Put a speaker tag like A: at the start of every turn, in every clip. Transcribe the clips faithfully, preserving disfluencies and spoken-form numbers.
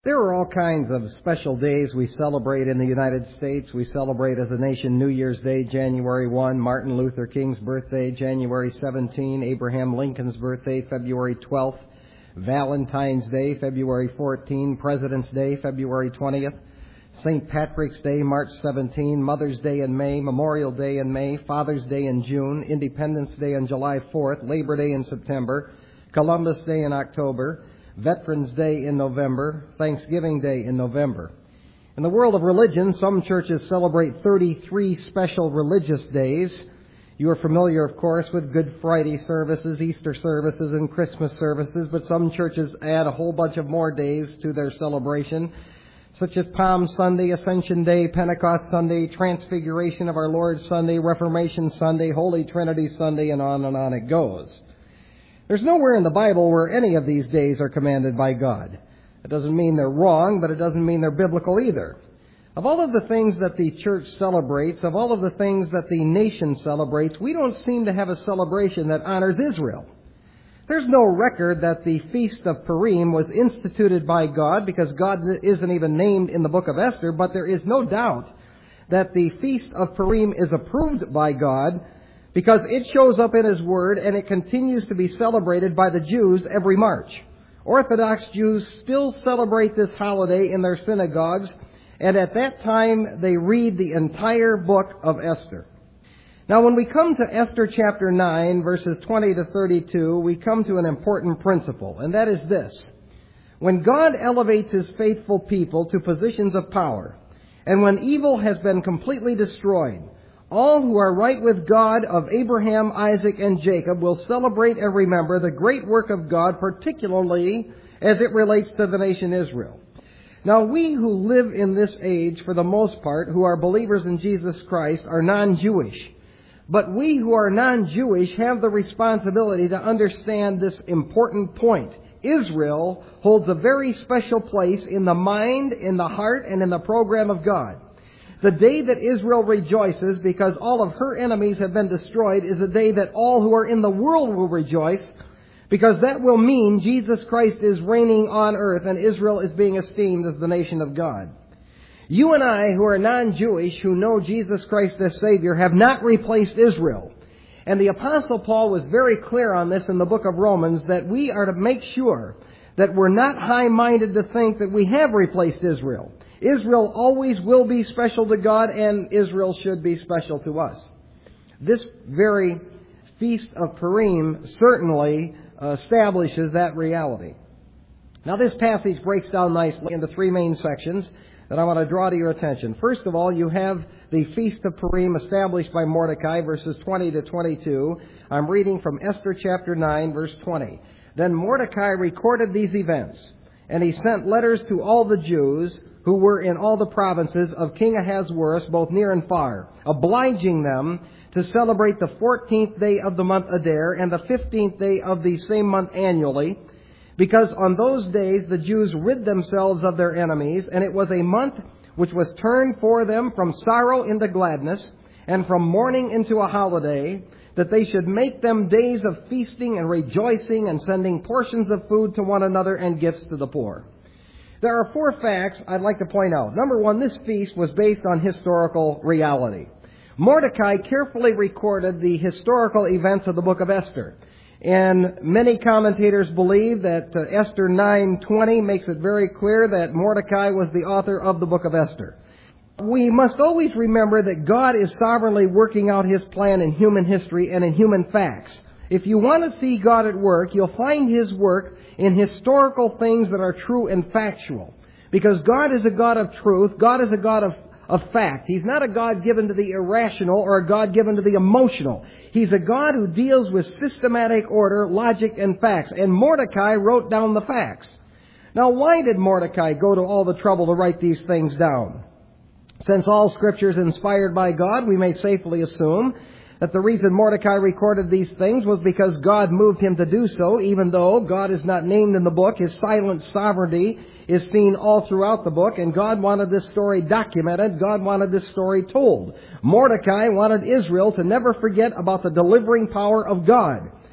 A: There are all kinds of special days we celebrate in the United States. We celebrate as a nation New Year's Day, January first, Martin Luther King's birthday, January seventeenth, Abraham Lincoln's birthday, February twelfth, Valentine's Day, February fourteenth, President's Day, February twentieth, Saint Patrick's Day, March seventeenth, Mother's Day in May, Memorial Day in May, Father's Day in June, Independence Day on July fourth, Labor Day in September, Columbus Day in October, Veterans Day in November, Thanksgiving Day in November. In the world of religion, some churches celebrate thirty-three special religious days. You are familiar, of course, with Good Friday services, Easter services, and Christmas services, but some churches add a whole bunch of more days to their celebration, such as Palm Sunday, Ascension Day, Pentecost Sunday, Transfiguration of our Lord Sunday, Reformation Sunday, Holy Trinity Sunday, and on and on it goes. There's nowhere in the Bible where any of these days are commanded by God. It doesn't mean they're wrong, but it doesn't mean they're biblical either. Of all of the things that the church celebrates, of all of the things that the nation celebrates, we don't seem to have a celebration that honors Israel. There's no record that the Feast of Purim was instituted by God, because God isn't even named in the book of Esther, but there is no doubt that the Feast of Purim is approved by God, because it shows up in His Word and it continues to be celebrated by the Jews every March. Orthodox Jews still celebrate this holiday in their synagogues, and at that time they read the entire book of Esther. Now, when we come to Esther chapter nine, verses twenty to thirty-two, we come to an important principle, and that is this. When God elevates His faithful people to positions of power, and when evil has been completely destroyed, all who are right with God of Abraham, Isaac, and Jacob will celebrate and remember the great work of God, particularly as it relates to the nation Israel. Now, we who live in this age, for the most part, who are believers in Jesus Christ, are non-Jewish. But we who are non-Jewish have the responsibility to understand this important point. Israel holds a very special place in the mind, in the heart, and in the program of God. The day that Israel rejoices because all of her enemies have been destroyed is a day that all who are in the world will rejoice, because that will mean Jesus Christ is reigning on earth and Israel is being esteemed as the nation of God. You and I, who are non-Jewish, who know Jesus Christ as Savior, have not replaced Israel. And the Apostle Paul was very clear on this in the book of Romans, that we are to make sure that we're not high-minded to think that we have replaced Israel. Israel always will be special to God, and Israel should be special to us. This very Feast of Purim certainly establishes that reality. Now, this passage breaks down nicely into three main sections that I want to draw to your attention. First of all, you have the Feast of Purim established by Mordecai, verses twenty to twenty-two. I'm reading from Esther chapter nine, verse twenty. Then Mordecai recorded these events, and he sent letters to all the Jews who were in all the provinces of King Ahasuerus, both near and far, obliging them to celebrate the fourteenth day of the month Adar and the fifteenth day of the same month annually, because on those days the Jews rid themselves of their enemies, and it was a month which was turned for them from sorrow into gladness, and from mourning into a holiday, that they should make them days of feasting and rejoicing and sending portions of food to one another and gifts to the poor. There are four facts I'd like to point out. Number one, this feast was based on historical reality. Mordecai carefully recorded the historical events of the book of Esther. And many commentators believe that uh, Esther nine twenty makes it very clear that Mordecai was the author of the book of Esther. We must always remember that God is sovereignly working out His plan in human history and in human facts. If you want to see God at work, you'll find His work in historical things that are true and factual. Because God is a God of truth. God is a God of, of fact. He's not a God given to the irrational or a God given to the emotional. He's a God who deals with systematic order, logic, and facts. And Mordecai wrote down the facts. Now, why did Mordecai go to all the trouble to write these things down? Since all Scripture is inspired by God, we may safely assume that the reason Mordecai recorded these things was because God moved him to do so, even though God is not named in the book. His silent sovereignty is seen all throughout the book, and God wanted this story documented. God wanted this story told. Mordecai wanted Israel to never forget about the delivering power of God.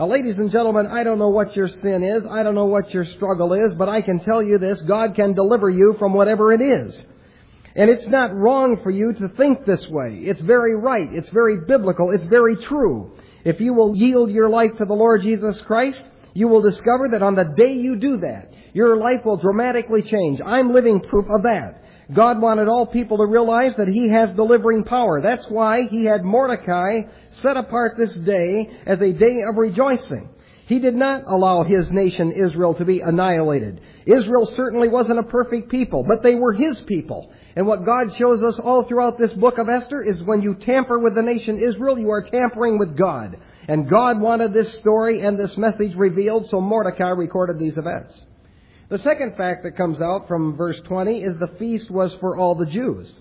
A: Now, ladies and gentlemen, I don't know what your sin is. I don't know what your struggle is, but I can tell you this: God can deliver you from whatever it is. And it's not wrong for you to think this way. It's very right. It's very biblical. It's very true. If you will yield your life to the Lord Jesus Christ, you will discover that on the day you do that, your life will dramatically change. I'm living proof of that. God wanted all people to realize that He has delivering power. That's why He had Mordecai set apart this day as a day of rejoicing. He did not allow His nation, Israel, to be annihilated. Israel certainly wasn't a perfect people, but they were His people. And what God shows us all throughout this book of Esther is when you tamper with the nation Israel, you are tampering with God. And God wanted this story and this message revealed, so Mordecai recorded these events. The second fact that comes out from verse twenty is the feast was for all the Jews.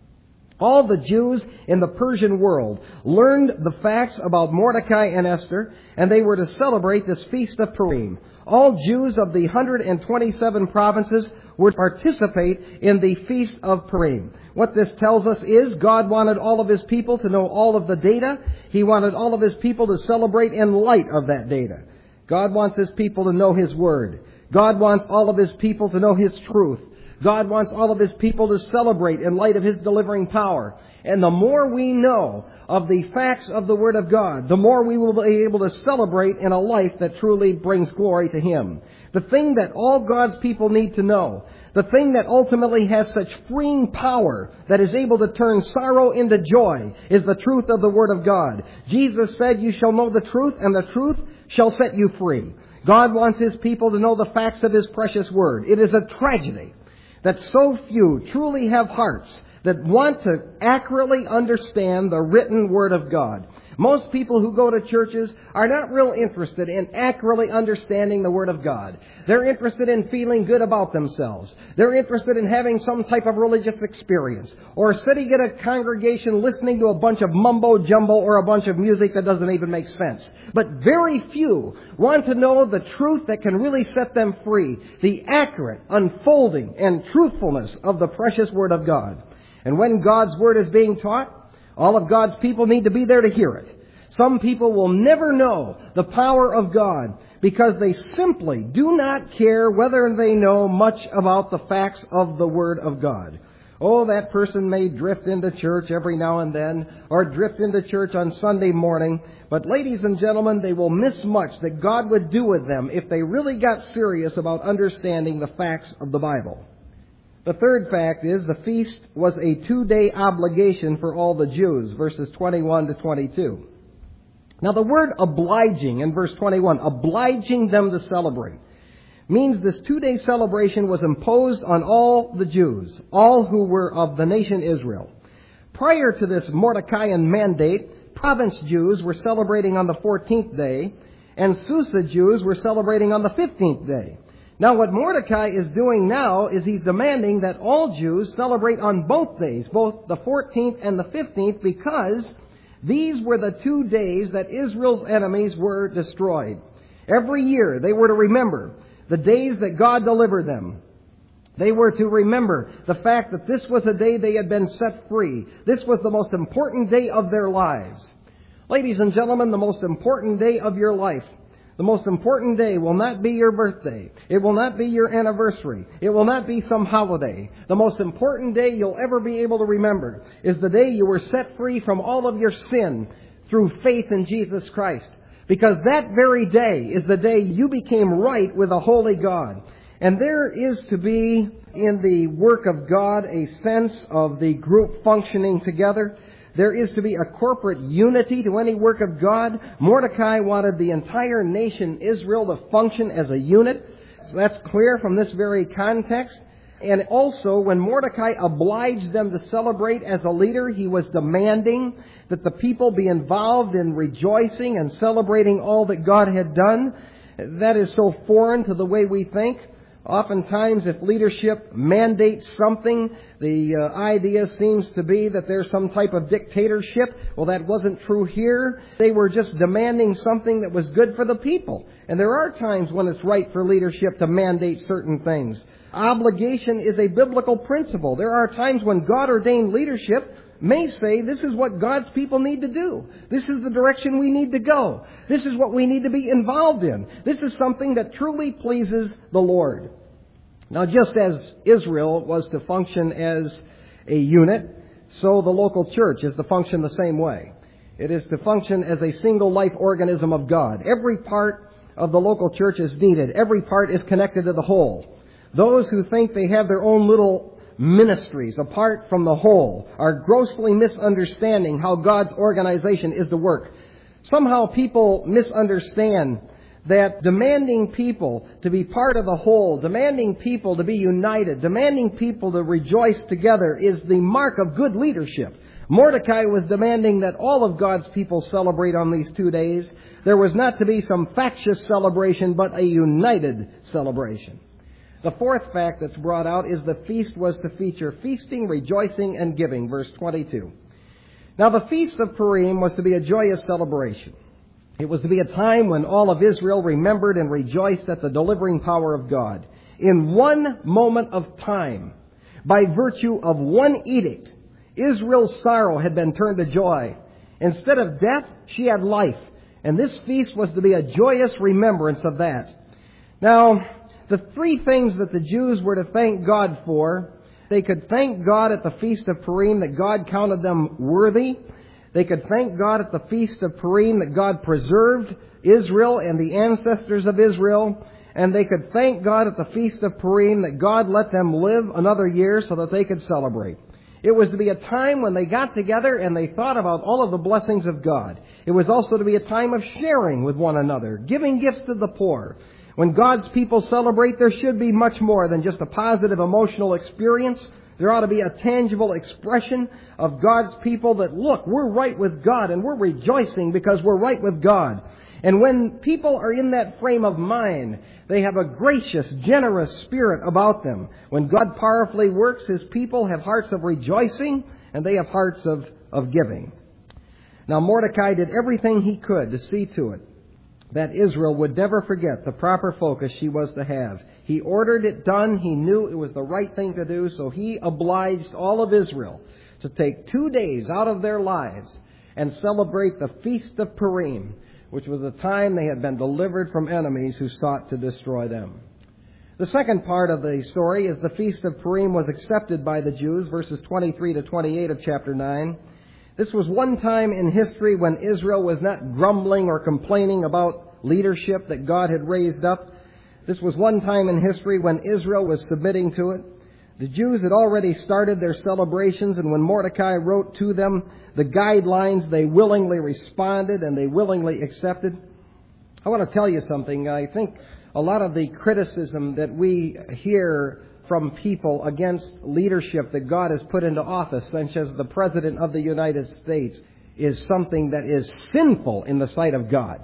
A: All the Jews in the Persian world learned the facts about Mordecai and Esther, and they were to celebrate this feast of Purim. All Jews of the one hundred twenty-seven provinces would participate in the feast of Purim. What this tells us is God wanted all of His people to know all of the data. He wanted all of His people to celebrate in light of that data. God wants His people to know His Word. God wants all of His people to know His truth. God wants all of His people to celebrate in light of His delivering power. And the more we know of the facts of the Word of God, the more we will be able to celebrate in a life that truly brings glory to Him. The thing that all God's people need to know, the thing that ultimately has such freeing power that is able to turn sorrow into joy, is the truth of the Word of God. Jesus said, "You shall know the truth, and the truth shall set you free." God wants His people to know the facts of His precious Word. It is a tragedy that so few truly have hearts that want to accurately understand the written Word of God. Most people who go to churches are not real interested in accurately understanding the Word of God. They're interested in feeling good about themselves. They're interested in having some type of religious experience, or sitting in a congregation listening to a bunch of mumbo-jumbo or a bunch of music that doesn't even make sense. But very few want to know the truth that can really set them free, the accurate unfolding and truthfulness of the precious Word of God. And when God's Word is being taught, all of God's people need to be there to hear it. Some people will never know the power of God because they simply do not care whether they know much about the facts of the Word of God. Oh, that person may drift into church every now and then, or drift into church on Sunday morning, but ladies and gentlemen, they will miss much that God would do with them if they really got serious about understanding the facts of the Bible. The third fact is the feast was a two-day obligation for all the Jews, verses twenty-one to twenty-two. Now the word obliging in verse twenty-one, obliging them to celebrate, means this two-day celebration was imposed on all the Jews, all who were of the nation Israel. Prior to this Mordecaian mandate, province Jews were celebrating on the fourteenth day, and Susa Jews were celebrating on the fifteenth day. Now what Mordecai is doing now is he's demanding that all Jews celebrate on both days, both the fourteenth and the fifteenth, because these were the two days that Israel's enemies were destroyed. Every year they were to remember the days that God delivered them. They were to remember the fact that this was the day they had been set free. This was the most important day of their lives. Ladies and gentlemen, the most important day of your life, the most important day will not be your birthday. It will not be your anniversary. It will not be some holiday. The most important day you'll ever be able to remember is the day you were set free from all of your sin through faith in Jesus Christ. Because that very day is the day you became right with a holy God. And there is to be in the work of God a sense of the group functioning together. There is to be a corporate unity to any work of God. Mordecai wanted the entire nation Israel to function as a unit. So that's clear from this very context. And also, when Mordecai obliged them to celebrate as a leader, he was demanding that the people be involved in rejoicing and celebrating all that God had done. That is so foreign to the way we think. Oftentimes, if leadership mandates something, the uh, idea seems to be that there's some type of dictatorship. Well, that wasn't true here. They were just demanding something that was good for the people. And there are times when it's right for leadership to mandate certain things. Obligation is a biblical principle. There are times when God-ordained leadership may say this is what God's people need to do. This is the direction we need to go. This is what we need to be involved in. This is something that truly pleases the Lord. Now, just as Israel was to function as a unit, so the local church is to function the same way. It is to function as a single life organism of God. Every part of the local church is needed. Every part is connected to the whole. Those who think they have their own little ministries apart from the whole are grossly misunderstanding how God's organization is to work. Somehow people misunderstand that demanding people to be part of the whole, demanding people to be united, demanding people to rejoice together is the mark of good leadership. Mordecai was demanding that all of God's people celebrate on these two days. There was not to be some factious celebration, but a united celebration. The fourth fact that's brought out is the feast was to feature feasting, rejoicing, and giving, verse twenty-two. Now the Feast of Purim was to be a joyous celebration. It was to be a time when all of Israel remembered and rejoiced at the delivering power of God. In one moment of time, by virtue of one edict, Israel's sorrow had been turned to joy. Instead of death, she had life. And this feast was to be a joyous remembrance of that. Now, the three things that the Jews were to thank God for, they could thank God at the Feast of Purim that God counted them worthy. They could thank God at the Feast of Purim that God preserved Israel and the ancestors of Israel. And they could thank God at the Feast of Purim that God let them live another year so that they could celebrate. It was to be a time when they got together and they thought about all of the blessings of God. It was also to be a time of sharing with one another, giving gifts to the poor. When God's people celebrate, there should be much more than just a positive emotional experience. There ought to be a tangible expression of God's people that, look, we're right with God and we're rejoicing because we're right with God. And when people are in that frame of mind, they have a gracious, generous spirit about them. When God powerfully works, His people have hearts of rejoicing and they have hearts of, of giving. Now Mordecai did everything he could to see to it that Israel would never forget the proper focus she was to have. He ordered it done. He knew it was the right thing to do, so he obliged all of Israel to take two days out of their lives and celebrate the Feast of Purim, which was the time they had been delivered from enemies who sought to destroy them. The second part of the story is the Feast of Purim was accepted by the Jews, verses twenty-three to twenty-eight of chapter nine. This was one time in history when Israel was not grumbling or complaining about leadership that God had raised up. This was one time in history when Israel was submitting to it. The Jews had already started their celebrations, and when Mordecai wrote to them the guidelines, they willingly responded and they willingly accepted. I want to tell you something. I think a lot of the criticism that we hear from people against leadership that God has put into office, such as the President of the United States, is something that is sinful in the sight of God.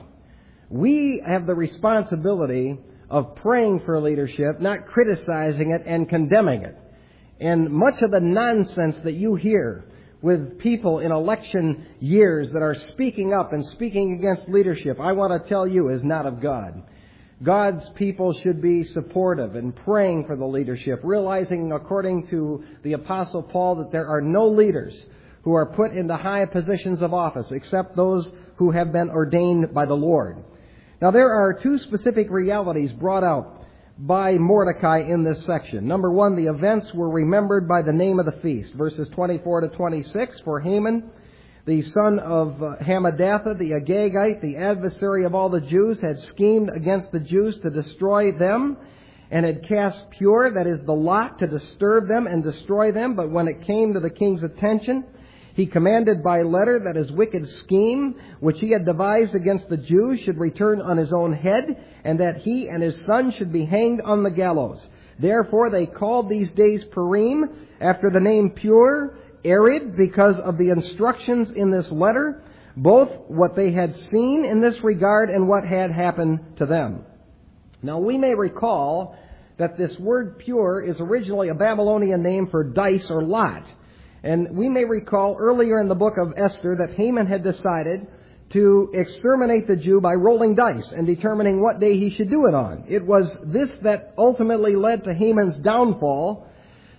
A: We have the responsibility of praying for leadership, not criticizing it and condemning it. And much of the nonsense that you hear with people in election years that are speaking up and speaking against leadership, I want to tell you, is not of God. God's people should be supportive and praying for the leadership, realizing, according to the Apostle Paul, that there are no leaders who are put into high positions of office except those who have been ordained by the Lord. Now, there are two specific realities brought out by Mordecai in this section. Number one, the events were remembered by the name of the feast. Verses twenty-four to twenty-six, for Haman, the son of Hammedatha, the Agagite, the adversary of all the Jews, had schemed against the Jews to destroy them and had cast Pur, that is the lot, to disturb them and destroy them. But when it came to the king's attention, he commanded by letter that his wicked scheme, which he had devised against the Jews, should return on his own head, and that he and his son should be hanged on the gallows. Therefore they called these days Purim, after the name Pur, arid, because of the instructions in this letter, both what they had seen in this regard and what had happened to them. Now we may recall that this word Pur is originally a Babylonian name for dice or lot. And we may recall earlier in the book of Esther that Haman had decided to exterminate the Jew by rolling dice and determining what day he should do it on. It was this that ultimately led to Haman's downfall,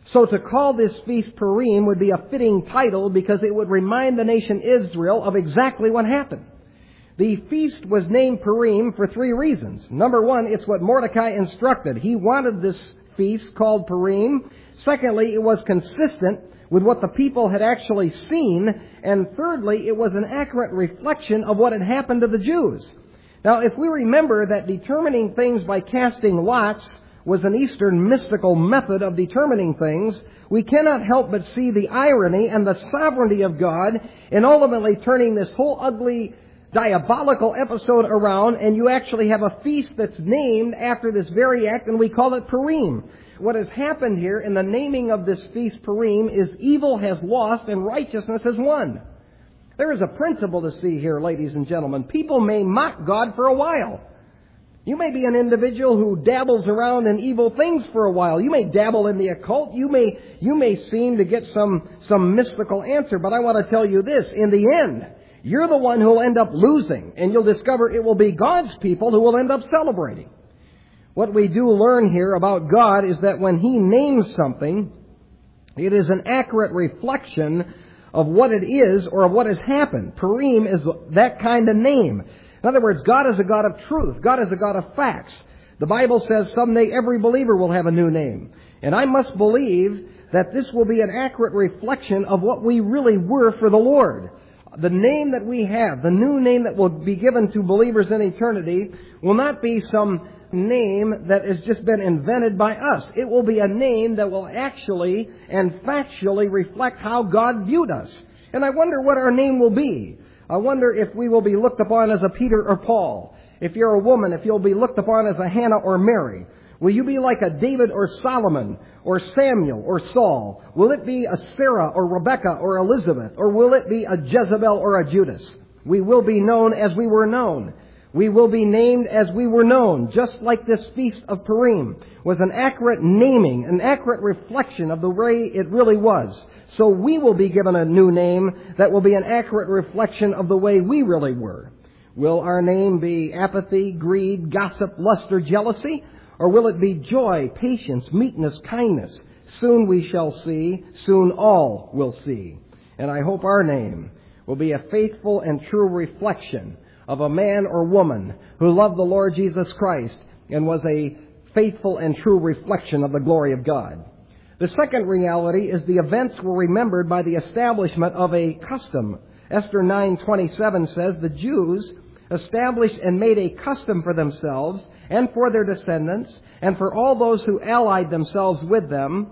A: So to call this feast Purim would be a fitting title because it would remind the nation Israel of exactly what happened. The feast was named Purim for three reasons. Number one, it's what Mordecai instructed. He wanted this feast called Purim. Secondly, it was consistent with what the people had actually seen. And thirdly, it was an accurate reflection of what had happened to the Jews. Now, if we remember that determining things by casting lots was an Eastern mystical method of determining things, we cannot help but see the irony and the sovereignty of God in ultimately turning this whole ugly, diabolical episode around, and you actually have a feast that's named after this very act, and we call it Purim. What has happened here in the naming of this feast Purim is evil has lost and righteousness has won. There is a principle to see here, ladies and gentlemen. People may mock God for a while. You may be an individual who dabbles around in evil things for a while. You may dabble in the occult. You may, you may seem to get some, some mystical answer. But I want to tell you this. In the end, you're the one who will end up losing. And you'll discover it will be God's people who will end up celebrating. What we do learn here about God is that when He names something, it is an accurate reflection of what it is or of what has happened. Purim is that kind of name. In other words, God is a God of truth. God is a God of facts. The Bible says someday every believer will have a new name. And I must believe that this will be an accurate reflection of what we really were for the Lord. The name that we have, the new name that will be given to believers in eternity, will not be some name that has just been invented by us. It will be a name that will actually and factually reflect how God viewed us. And I wonder what our name will be. I wonder if we will be looked upon as a Peter or Paul. If you're a woman, if you'll be looked upon as a Hannah or Mary. Will you be like a David or Solomon or Samuel or Saul? Will it be a Sarah or Rebecca or Elizabeth? Or will it be a Jezebel or a Judas? We will be known as we were known. We will be named as we were known, just like this Feast of Purim was an accurate naming, an accurate reflection of the way it really was. So we will be given a new name that will be an accurate reflection of the way we really were. Will our name be apathy, greed, gossip, lust, or jealousy? Or will it be joy, patience, meekness, kindness? Soon we shall see, soon all will see. And I hope our name will be a faithful and true reflection of a man or woman who loved the Lord Jesus Christ and was a faithful and true reflection of the glory of God. The second reality is the events were remembered by the establishment of a custom. Esther nine twenty-seven says, the Jews established and made a custom for themselves and for their descendants and for all those who allied themselves with them,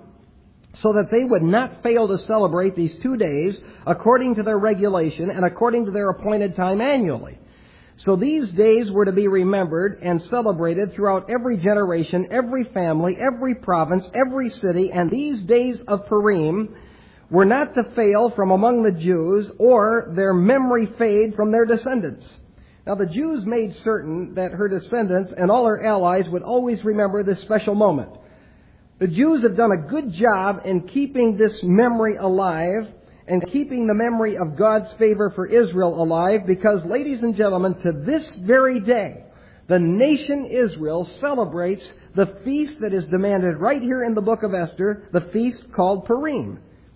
A: so that they would not fail to celebrate these two days according to their regulation and according to their appointed time annually. So these days were to be remembered and celebrated throughout every generation, every family, every province, every city, and these days of Purim were not to fail from among the Jews or their memory fade from their descendants. Now the Jews made certain that her descendants and all her allies would always remember this special moment. The Jews have done a good job in keeping this memory alive and keeping the memory of God's favor for Israel alive because, ladies and gentlemen, to this very day, the nation Israel celebrates the feast that is demanded right here in the book of Esther, the feast called Purim.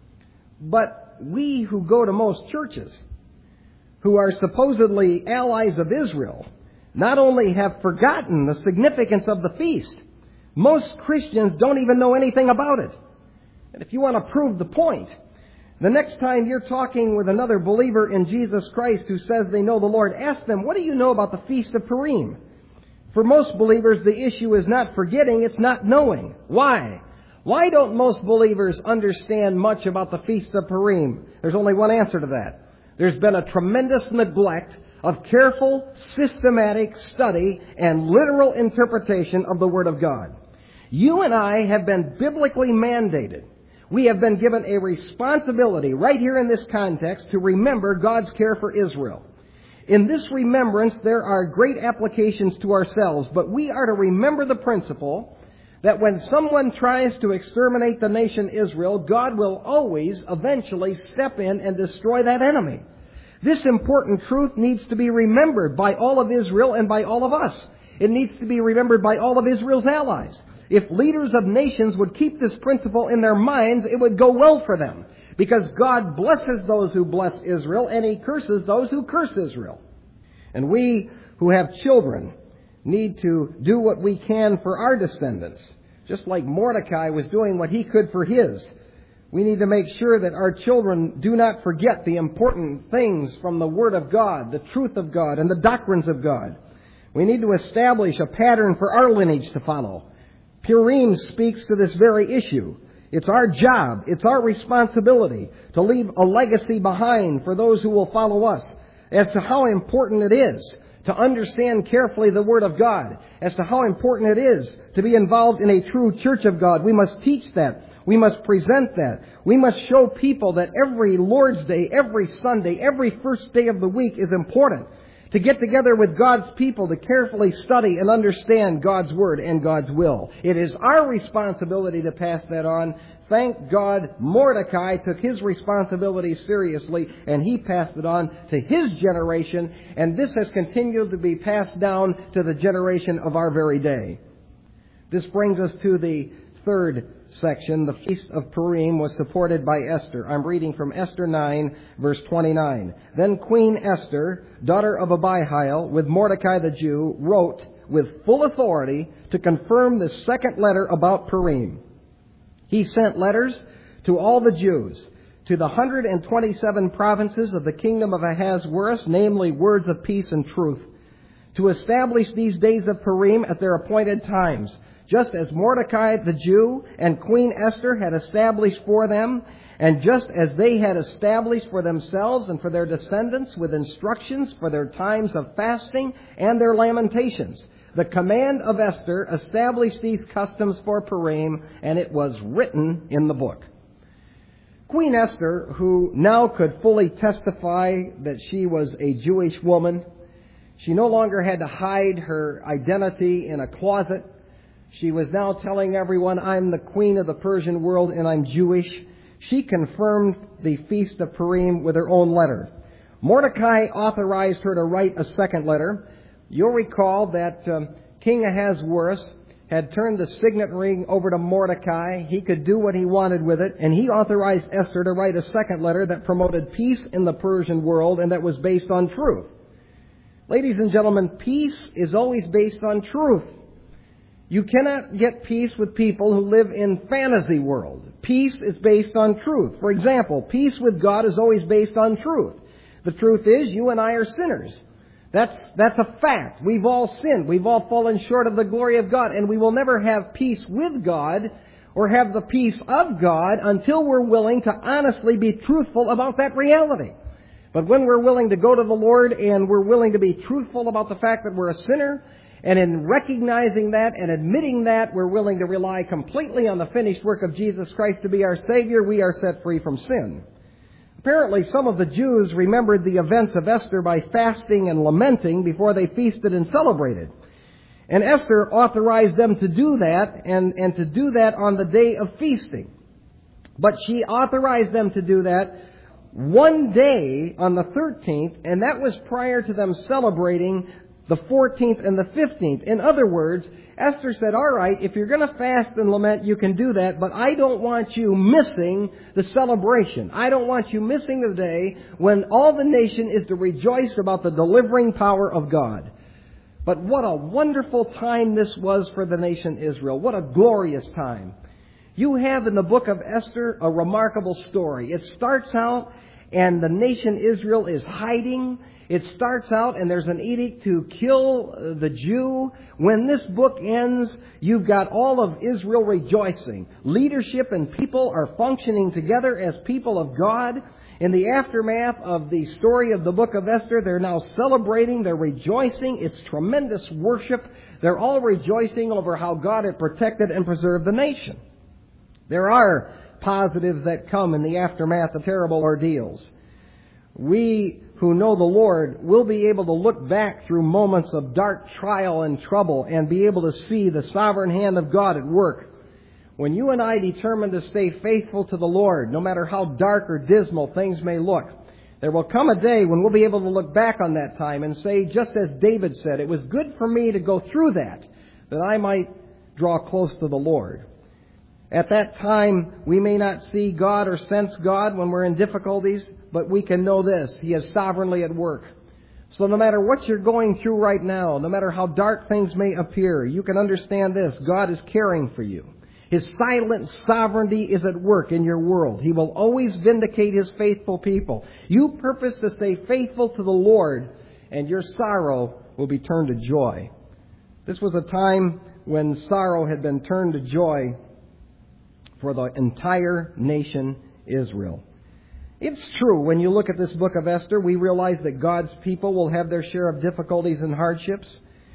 A: But we who go to most churches, who are supposedly allies of Israel, not only have forgotten the significance of the feast, most Christians don't even know anything about it. And if you want to prove the point, the next time you're talking with another believer in Jesus Christ who says they know the Lord, ask them, what do you know about the Feast of Purim? For most believers, the issue is not forgetting, it's not knowing. Why? Why don't most believers understand much about the Feast of Purim? There's only one answer to that. There's been a tremendous neglect of careful, systematic study and literal interpretation of the Word of God. You and I have been biblically mandated. We have been given a responsibility right here in this context to remember God's care for Israel. In this remembrance, there are great applications to ourselves, but we are to remember the principle that when someone tries to exterminate the nation Israel, God will always eventually step in and destroy that enemy. This important truth needs to be remembered by all of Israel and by all of us. It needs to be remembered by all of Israel's allies. If leaders of nations would keep this principle in their minds, it would go well for them. Because God blesses those who bless Israel, and He curses those who curse Israel. And we who have children need to do what we can for our descendants. Just like Mordecai was doing what he could for his. We need to make sure that our children do not forget the important things from the Word of God, the truth of God, and the doctrines of God. We need to establish a pattern for our lineage to follow. Purim speaks to this very issue. It's our job, it's our responsibility to leave a legacy behind for those who will follow us as to how important it is to understand carefully the Word of God, as to how important it is to be involved in a true church of God. We must teach that. We must present that. We must show people that every Lord's Day, every Sunday, every first day of the week is important. To get together with God's people to carefully study and understand God's Word and God's will. It is our responsibility to pass that on. Thank God Mordecai took his responsibility seriously and he passed it on to his generation, and this has continued to be passed down to the generation of our very day. This brings us to the third section. The Feast of Purim was supported by Esther. I'm reading from Esther nine, verse twenty-nine. Then Queen Esther, daughter of Abihail, with Mordecai the Jew, wrote with full authority to confirm the second letter about Purim. He sent letters to all the Jews, to the one hundred twenty-seven provinces of the kingdom of Ahasuerus, namely words of peace and truth, to establish these days of Purim at their appointed times, just as Mordecai the Jew and Queen Esther had established for them, and just as they had established for themselves and for their descendants with instructions for their times of fasting and their lamentations. The command of Esther established these customs for Purim, and it was written in the book. Queen Esther, who now could fully testify that she was a Jewish woman, she no longer had to hide her identity in a closet. She was now telling everyone, I'm the queen of the Persian world and I'm Jewish. She confirmed the Feast of Purim with her own letter. Mordecai authorized her to write a second letter. You'll recall that um, King Ahasuerus had turned the signet ring over to Mordecai. He could do what he wanted with it, and he authorized Esther to write a second letter that promoted peace in the Persian world and that was based on truth. Ladies and gentlemen, peace is always based on truth. You cannot get peace with people who live in fantasy world. Peace is based on truth. For example, peace with God is always based on truth. The truth is, you and I are sinners. That's, that's a fact. We've all sinned. We've all fallen short of the glory of God. And we will never have peace with God or have the peace of God until we're willing to honestly be truthful about that reality. But when we're willing to go to the Lord and we're willing to be truthful about the fact that we're a sinner, and in recognizing that and admitting that, we're willing to rely completely on the finished work of Jesus Christ to be our Savior, we are set free from sin. Apparently, some of the Jews remembered the events of Esther by fasting and lamenting before they feasted and celebrated. And Esther authorized them to do that, and, and to do that on the day of feasting. But she authorized them to do that one day on the thirteenth, and that was prior to them celebrating the fourteenth and the fifteenth. In other words, Esther said, all right, if you're going to fast and lament, you can do that, but I don't want you missing the celebration. I don't want you missing the day when all the nation is to rejoice about the delivering power of God. But what a wonderful time this was for the nation Israel. What a glorious time. You have in the book of Esther a remarkable story. It starts out and the nation Israel is hiding. It starts out and there's an edict to kill the Jew. When this book ends, you've got all of Israel rejoicing. Leadership and people are functioning together as people of God. In the aftermath of the story of the book of Esther, they're now celebrating, they're rejoicing. It's tremendous worship. They're all rejoicing over how God had protected and preserved the nation. There are positives that come in the aftermath of terrible ordeals. We who know the Lord will be able to look back through moments of dark trial and trouble and be able to see the sovereign hand of God at work. When you and I determine to stay faithful to the Lord, no matter how dark or dismal things may look, there will come a day when we'll be able to look back on that time and say, just as David said, it was good for me to go through that, that I might draw close to the Lord. At that time, we may not see God or sense God when we're in difficulties, but we can know this: He is sovereignly at work. So no matter what you're going through right now, no matter how dark things may appear, you can understand this: God is caring for you. His silent sovereignty is at work in your world. He will always vindicate His faithful people. You purpose to stay faithful to the Lord, and your sorrow will be turned to joy. This was a time when sorrow had been turned to joy for the entire nation Israel. It's true, when you look at this book of Esther, we realize that God's people will have their share of difficulties and hardships.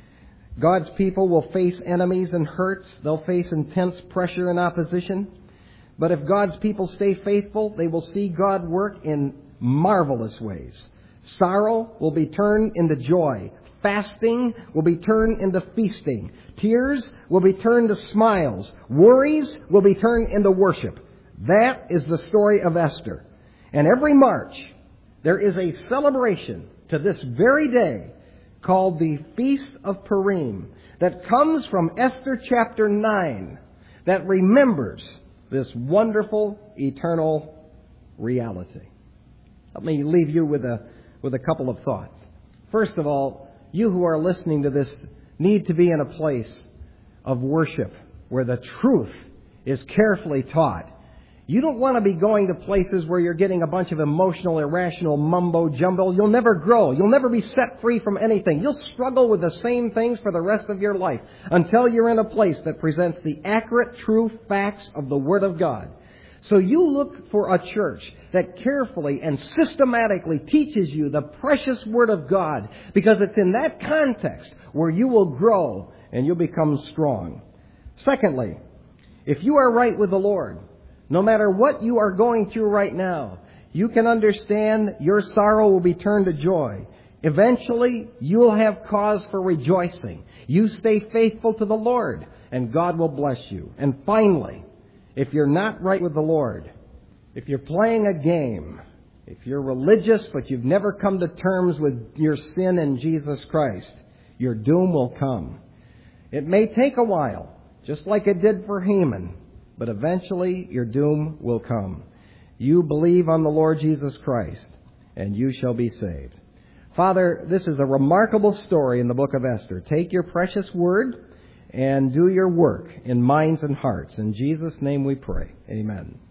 A: God's people will face enemies and hurts. They'll face intense pressure and opposition. But if God's people stay faithful, they will see God work in marvelous ways. Sorrow will be turned into joy. Fasting will be turned into feasting. Tears will be turned to smiles. Worries will be turned into worship. That is the story of Esther. And every March, there is a celebration to this very day called the Feast of Purim that comes from Esther chapter nine that remembers this wonderful eternal reality. Let me leave you with a, with a couple of thoughts. First of all, you who are listening to this need to be in a place of worship where the truth is carefully taught. You don't want to be going to places where you're getting a bunch of emotional, irrational mumbo-jumbo. You'll never grow. You'll never be set free from anything. You'll struggle with the same things for the rest of your life until you're in a place that presents the accurate, true facts of the Word of God. So you look for a church that carefully and systematically teaches you the precious Word of God, because it's in that context where you will grow and you'll become strong. Secondly, if you are right with the Lord, no matter what you are going through right now, you can understand your sorrow will be turned to joy. Eventually, you'll have cause for rejoicing. You stay faithful to the Lord, and God will bless you. And finally, if you're not right with the Lord, if you're playing a game, if you're religious but you've never come to terms with your sin in Jesus Christ, your doom will come. It may take a while, just like it did for Haman, but eventually your doom will come. You believe on the Lord Jesus Christ, and you shall be saved. Father, this is a remarkable story in the book of Esther. Take your precious word and do your work in minds and hearts. In Jesus' name we pray. Amen.